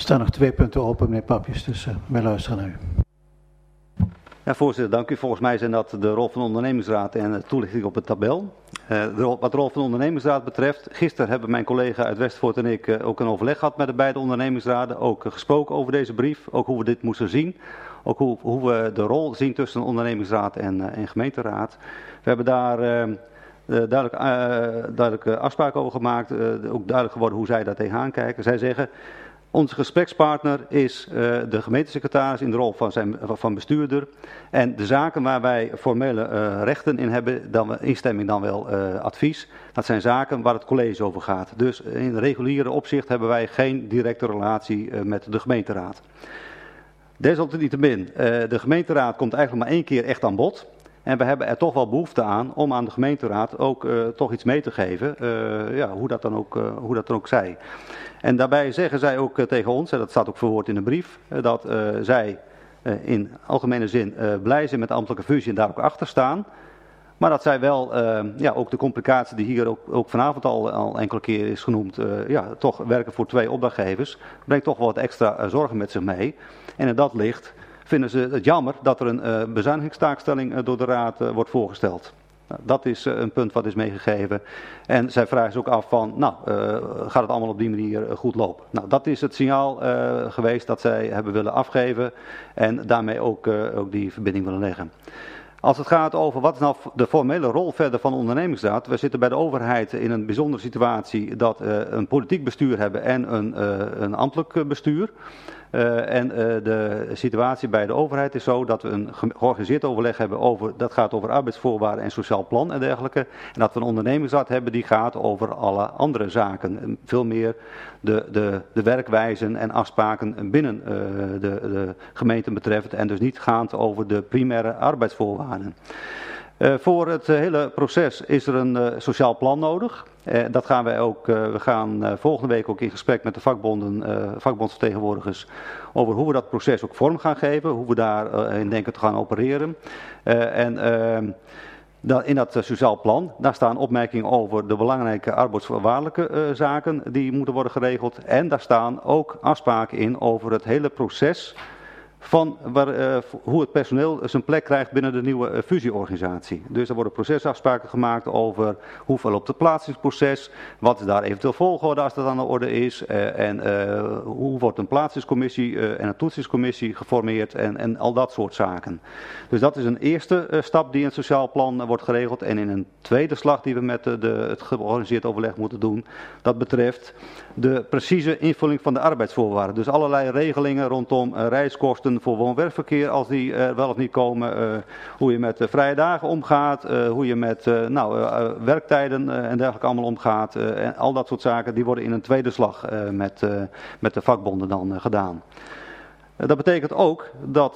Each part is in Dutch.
staan nog 2 punten open, meneer Papjes, dus wij luisteren naar u. Ja, voorzitter, dank u. Volgens mij zijn dat de rol van de ondernemingsraad en de toelichting op het tabel. Wat de rol van de ondernemingsraad betreft, gisteren hebben mijn collega uit Westvoort en ik ook een overleg gehad met de beide ondernemingsraden. Ook gesproken over deze brief, ook hoe we dit moesten zien. Ook hoe we de rol zien tussen de ondernemingsraad en gemeenteraad. We hebben daar duidelijke afspraken over gemaakt. Ook duidelijk geworden hoe zij daar tegenaan kijken. Zij zeggen, onze gesprekspartner is de gemeentesecretaris in de rol van bestuurder. En de zaken waar wij formele rechten in hebben, instemming dan wel advies. Dat zijn zaken waar het college over gaat. Dus in reguliere opzicht hebben wij geen directe relatie met de gemeenteraad. Desalniettemin, de gemeenteraad komt eigenlijk maar 1 keer echt aan bod. En we hebben er toch wel behoefte aan om aan de gemeenteraad ook toch iets mee te geven, hoe dat dan ook zij. En daarbij zeggen zij ook tegen ons, en dat staat ook verwoord in de brief, dat zij in algemene zin blij zijn met de ambtelijke fusie en daar ook achter staan. Maar dat zij wel ook de complicatie die hier ook vanavond al enkele keer is genoemd, toch werken voor 2 opdrachtgevers, brengt toch wel wat extra zorgen met zich mee. En in dat licht vinden ze het jammer dat er een bezuinigingstaakstelling door de raad wordt voorgesteld. Nou, dat is een punt wat is meegegeven. En zij vragen zich ook af van, gaat het allemaal op die manier goed lopen? Nou, dat is het signaal geweest dat zij hebben willen afgeven en daarmee ook die verbinding willen leggen. Als het gaat over wat is nou de formele rol verder van de ondernemingsraad. We zitten bij de overheid in een bijzondere situatie dat we een politiek bestuur hebben en een ambtelijk bestuur. De situatie bij de overheid is zo dat we een georganiseerd overleg hebben dat gaat over arbeidsvoorwaarden en sociaal plan en dergelijke. En dat we een ondernemingsraad hebben die gaat over alle andere zaken. Veel meer de werkwijzen en afspraken binnen de gemeente betreffend en dus niet gaand over de primaire arbeidsvoorwaarden. Voor het hele proces is er een sociaal plan nodig. Dat gaan wij ook. We gaan volgende week ook in gesprek met de vakbondsvertegenwoordigers over hoe we dat proces ook vorm gaan geven, hoe we daarin denken te gaan opereren. In dat sociaal plan, daar staan opmerkingen over de belangrijke arbeidsvoorwaardelijke zaken die moeten worden geregeld. En daar staan ook afspraken in over het hele proces van hoe het personeel zijn plek krijgt binnen de nieuwe fusieorganisatie. Dus er worden procesafspraken gemaakt over hoeveel op het plaatsingsproces, wat is daar eventueel volgorde als dat aan de orde is, hoe wordt een plaatsingscommissie en een toetsingscommissie geformeerd en al dat soort zaken. Dus dat is een eerste stap die in het sociaal plan wordt geregeld. En in een tweede slag die we met het georganiseerd overleg moeten doen, dat betreft de precieze invulling van de arbeidsvoorwaarden. Dus allerlei regelingen rondom reiskosten voor woon-werkverkeer als die wel of niet komen, hoe je met vrije dagen omgaat, hoe je met werktijden en dergelijke allemaal omgaat. En al dat soort zaken die worden in een tweede slag met de vakbonden dan gedaan. Dat betekent ook dat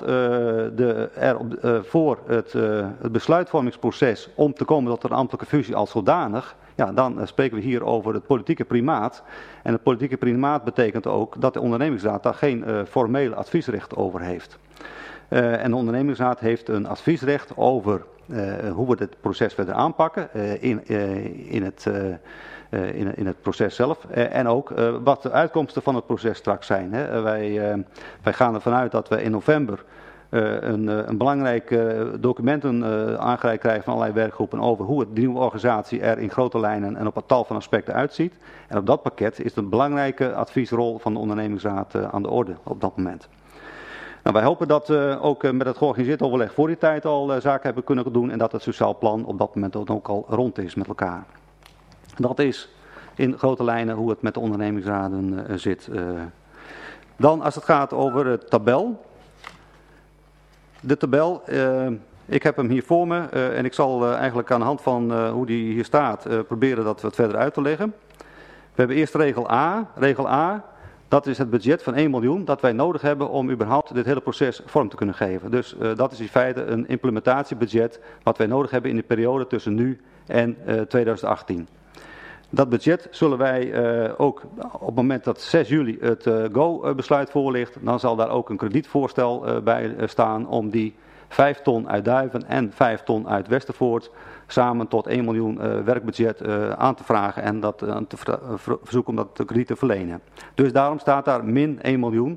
voor het besluitvormingsproces om te komen tot een ambtelijke fusie als zodanig, dan spreken we hier over het politieke primaat. En het politieke primaat betekent ook dat de ondernemingsraad daar geen formeel adviesrecht over heeft. En de ondernemingsraad heeft een adviesrecht over hoe we dit proces verder aanpakken in het proces zelf. En ook wat de uitkomsten van het proces straks zijn. Hè. Wij gaan ervan uit dat we in november een belangrijk documenten aangereikt krijgen van allerlei werkgroepen over hoe de nieuwe organisatie er in grote lijnen en op een tal van aspecten uitziet. En op dat pakket is een belangrijke adviesrol van de ondernemingsraad aan de orde op dat moment. Nou, wij hopen dat we ook met het georganiseerd overleg voor die tijd al zaken hebben kunnen doen en dat het sociaal plan op dat moment ook al rond is met elkaar. Dat is in grote lijnen hoe het met de ondernemingsraden zit. Dan als het gaat over het tabel. De tabel, ik heb hem hier voor me en ik zal eigenlijk aan de hand van hoe die hier staat proberen dat wat verder uit te leggen. We hebben eerst regel A. Regel A, dat is het budget van 1 miljoen dat wij nodig hebben om überhaupt dit hele proces vorm te kunnen geven. Dus dat is in feite een implementatiebudget wat wij nodig hebben in de periode tussen nu en 2018. Dat budget zullen wij ook op het moment dat 6 juli het GO-besluit voor ligt, dan zal daar ook een kredietvoorstel bij staan om die 5 ton uit Duiven en 5 ton uit Westervoort samen tot 1 miljoen werkbudget aan te vragen en dat te verzoeken om dat krediet te verlenen. Dus daarom staat daar min 1 miljoen.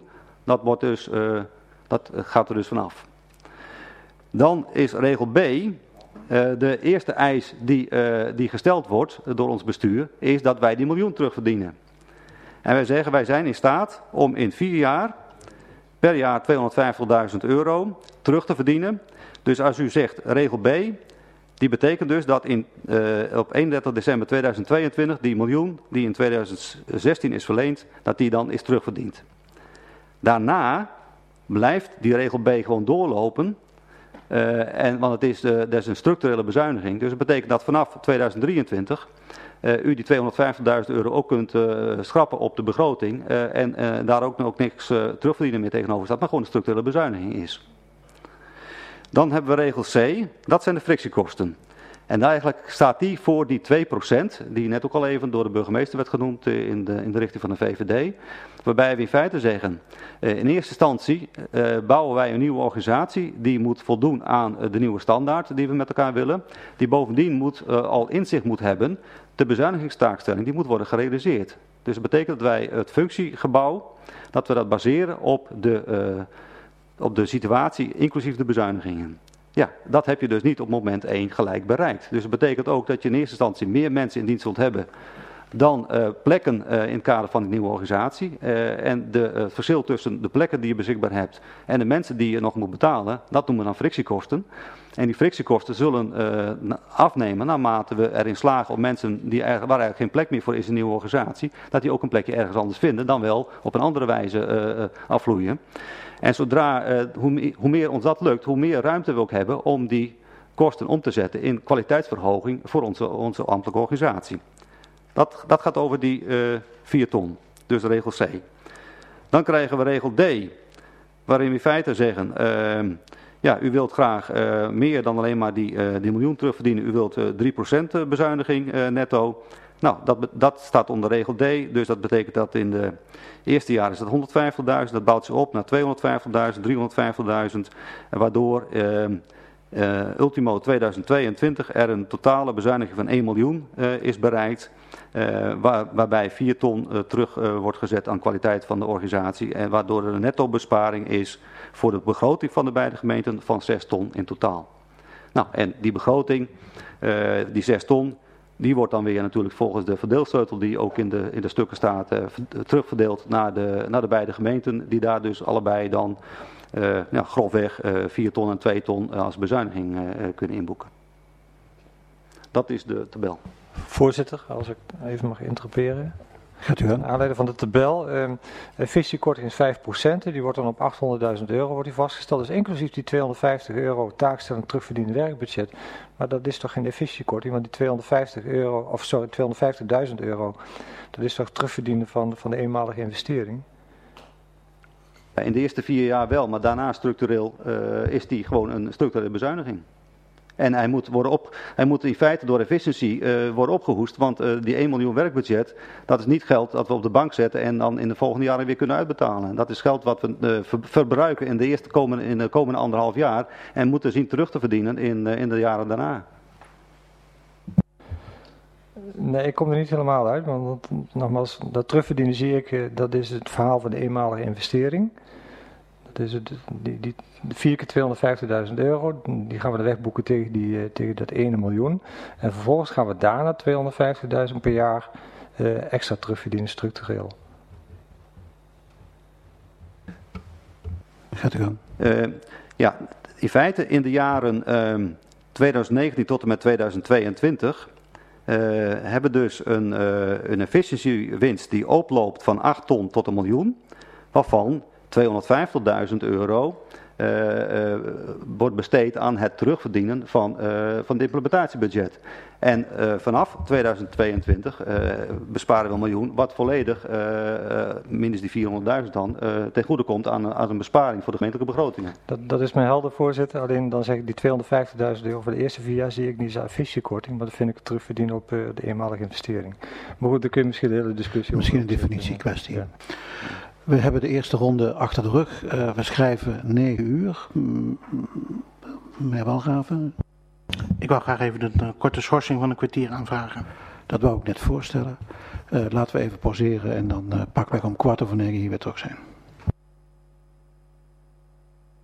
Dat gaat er dus vanaf. Dan is regel B, de eerste eis die gesteld wordt door ons bestuur, is dat wij die miljoen terugverdienen. En wij zeggen, wij zijn in staat om in 4 jaar per jaar €250.000 terug te verdienen. Dus als u zegt regel B, die betekent dus dat op 31 december 2022 die miljoen die in 2016 is verleend, dat die dan is terugverdiend. Daarna blijft die regel B gewoon doorlopen, want dat is een structurele bezuiniging. Dus dat betekent dat vanaf 2023 u die €250.000 ook kunt schrappen op de begroting en daar ook niks terugverdienen meer tegenover staat, maar gewoon een structurele bezuiniging is. Dan hebben we regel C, dat zijn de frictiekosten. En eigenlijk staat die voor die 2%, die net ook al even door de burgemeester werd genoemd in de richting van de VVD. Waarbij we in feite zeggen, in eerste instantie bouwen wij een nieuwe organisatie die moet voldoen aan de nieuwe standaard die we met elkaar willen. Die bovendien al inzicht moet hebben, de bezuinigingstaakstelling die moet worden gerealiseerd. Dus dat betekent dat wij het functiegebouw, dat we dat baseren op de situatie inclusief de bezuinigingen. Ja, dat heb je dus niet op moment 1 gelijk bereikt. Dus dat betekent ook dat je in eerste instantie meer mensen in dienst zult hebben dan plekken in het kader van die nieuwe organisatie. En het verschil tussen de plekken die je beschikbaar hebt en de mensen die je nog moet betalen, dat noemen we dan frictiekosten. En die frictiekosten zullen afnemen naarmate we erin slagen om mensen waar eigenlijk geen plek meer voor is in een nieuwe organisatie, dat die ook een plekje ergens anders vinden, dan wel op een andere wijze afvloeien. En hoe meer ons dat lukt, hoe meer ruimte we ook hebben om die kosten om te zetten in kwaliteitsverhoging voor onze ambtelijke organisatie. Dat gaat over die 4 ton, dus regel C. Dan krijgen we regel D, waarin we in feite zeggen, u wilt graag meer dan alleen maar die miljoen terugverdienen. U wilt 3% bezuiniging netto. Nou, dat staat onder regel D, dus dat betekent dat in de eerste jaar is dat 150.000, dat bouwt zich op naar 250.000, 350.000, waardoor ultimo 2022 er een totale bezuiniging van 1 miljoen is bereikt, waarbij 4 ton terug wordt gezet aan kwaliteit van de organisatie en waardoor er een netto besparing is voor de begroting van de beide gemeenten van 6 ton in totaal. Nou, en die begroting, die 6 ton, die wordt dan weer natuurlijk volgens de verdeelsleutel die ook in de stukken staat terugverdeeld naar de beide gemeenten, die daar dus allebei dan grofweg 4 ton en 2 ton als bezuiniging kunnen inboeken. Dat is de tabel. Voorzitter, als ik even mag interroperen. Gaat u aan. Aanleiding van de tabel. Fisiekorting is 5%. Die wordt dan op €800.000 wordt die vastgesteld. Dus inclusief die €250 taakstelling terugverdiende werkbudget. Maar dat is toch geen effectiekorting, want die €250.000, dat is toch terugverdienen van de eenmalige investering? In de eerste 4 jaar wel, maar daarna structureel is die gewoon een structurele bezuiniging. En hij moet in feite door efficiëntie worden opgehoest, want die 1 miljoen werkbudget, dat is niet geld dat we op de bank zetten en dan in de volgende jaren weer kunnen uitbetalen. Dat is geld wat we verbruiken in de komende 1,5 jaar en moeten zien terug te verdienen in de jaren daarna. Nee, ik kom er niet helemaal uit, want nogmaals, dat terugverdienen zie ik, dat is het verhaal van de eenmalige investering. Dat is die 4 keer €250.000, die gaan we de wegboeken tegen dat 1 miljoen. En vervolgens gaan we daarna €250.000 per jaar extra terugverdienen structureel. Gaat u gang. Ja, in feite in de jaren 2019 tot en met 2022 hebben dus een efficiëntiewinst die oploopt van 8 ton tot 1 miljoen, waarvan €250.000 wordt besteed aan het terugverdienen van het implementatiebudget. En vanaf 2022 besparen we 1 miljoen, wat volledig, minus die 400.000 dan, ten goede komt aan een besparing voor de gemeentelijke begrotingen. Dat is mij helder, voorzitter. Alleen dan zeg ik die €250.000 voor de eerste 4 jaar zie ik niet als efficiëntiekorting, maar dat vind ik terugverdienen op de eenmalige investering. Maar goed, dan kun je misschien de hele discussie... Misschien een definitiekwestie. Ja. We hebben de eerste ronde achter de rug. We schrijven 9 uur. Meneer Walraven, Ik wou graag even een korte schorsing van een kwartier aanvragen. dat wou ik net voorstellen. Laten we even pauzeren en dan pakken wij om 20:15 hier weer terug zijn.